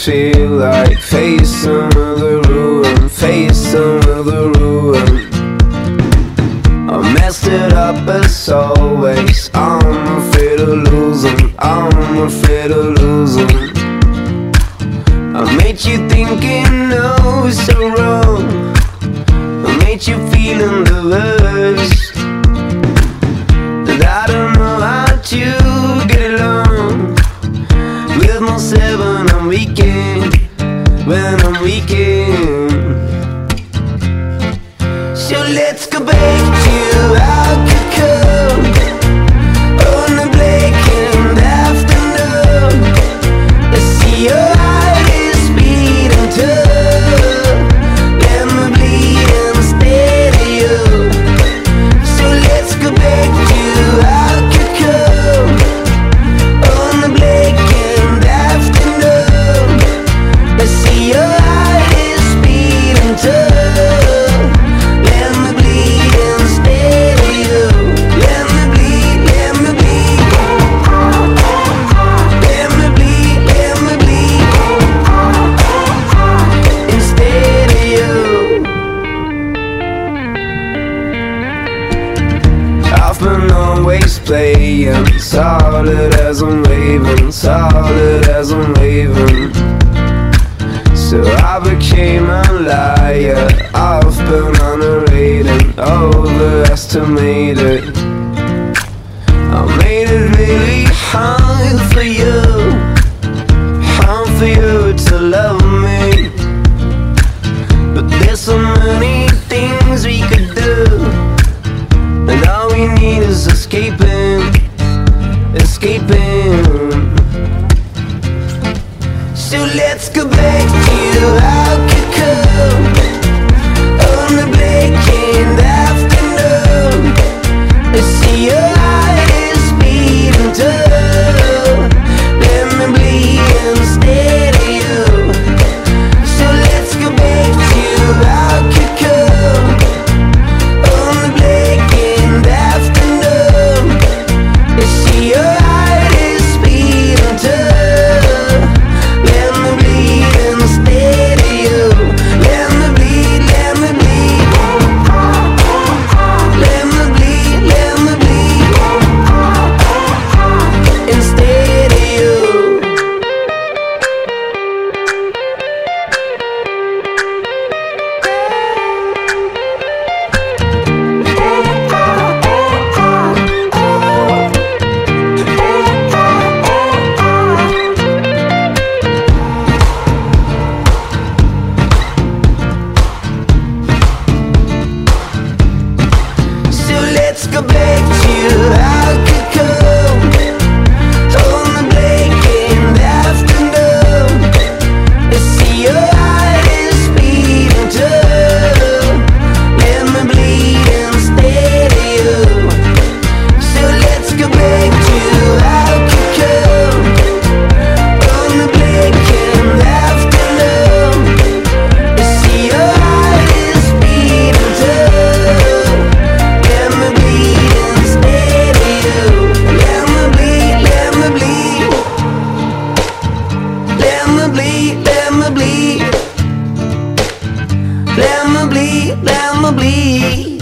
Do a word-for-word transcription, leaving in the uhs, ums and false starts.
feel like facing the ruin, facing the ruin. I messed it up as always. I'm afraid of losing, I'm afraid of losing. I made you think you know so wrong. I made you feel in the verse that I don't know how to get along with myself when I'm weekend, when I'm weekend. So let's go back to how I could come on a blackened afternoon. Let's see your heart is beating tough. Let me bleed instead of you. So let's go back to how I could come on a blackened afternoon. Let's see your heart is beating tough. I've been always playing solid as I'm waving, solid as I'm waving. So I became a liar. I've been underrated, overestimated. I made it really hard for you, hard for you to love me. But there's so many things we could do, and all we need is escaping, escaping. So let's go back to how I could come on the blackened afternoon. Let's see your heart is beating tough. Let me bleed instead of you. So let's go back to how I could come on the blackened afternoon. Let's see your heart is beating tough. Let me bleed instead of you. Let me bleed, let me bleed. Let me bleed, let me bleed instead of you. So let's go back to how I could come on the blackened afternoon. Let's see your heart is beating tough. Let me bleed instead of you. So let's go back to how I could come on the blackened afternoon. Let's see your heart is beating tough. Let me bleed instead of you. Let me bleed, let me bleed. Let me bleed, let me bleed. Let me bleed, let me bleed.